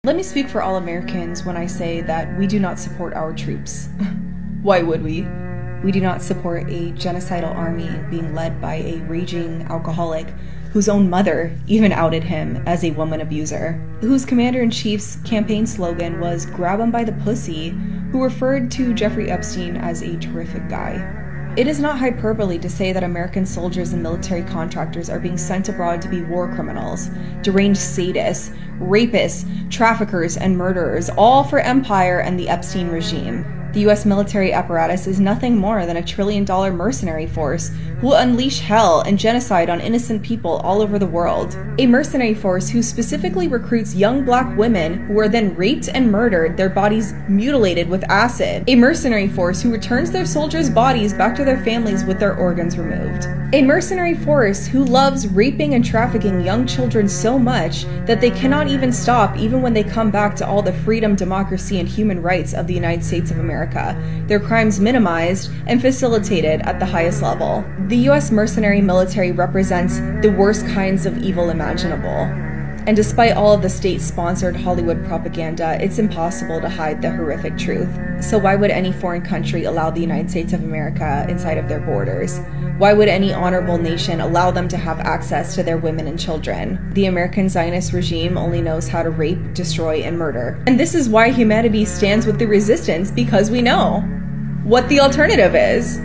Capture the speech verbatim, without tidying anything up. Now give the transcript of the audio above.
Let me speak for all Americans when I say that we do not support our troops. Why would we? We do not support a genocidal army being led by a raging alcoholic whose own mother even outed him as a woman abuser, whose commander-in-chief's campaign slogan was "grab him by the pussy," who referred to Jeffrey Epstein as a terrific guy. It is not hyperbole to say that American soldiers and military contractors are being sent abroad to be war criminals, deranged sadists, rapists, traffickers, and murderers, all for empire and the Epstein regime. The U S military apparatus is nothing more than a trillion-dollar mercenary force who will unleash hell and genocide on innocent people all over the world. A mercenary force who specifically recruits young black women who are then raped and murdered, their bodies mutilated with acid. A mercenary force who returns their soldiers' bodies back to their families with their organs removed. A mercenary force who loves raping and trafficking young children so much that they cannot even stop even when they come back to all the freedom, democracy, and human rights of the United States of America. Their crimes minimized and facilitated at the highest level. The U S mercenary military represents the worst kinds of evil imaginable. And despite all of the state-sponsored Hollywood propaganda, it's impossible to hide the horrific truth. So why would any foreign country allow the United States of America inside of their borders? Why would any honorable nation allow them to have access to their women and children? The American Zionist regime only knows how to rape, destroy, and murder. And this is why humanity stands with the resistance, because we know what the alternative is.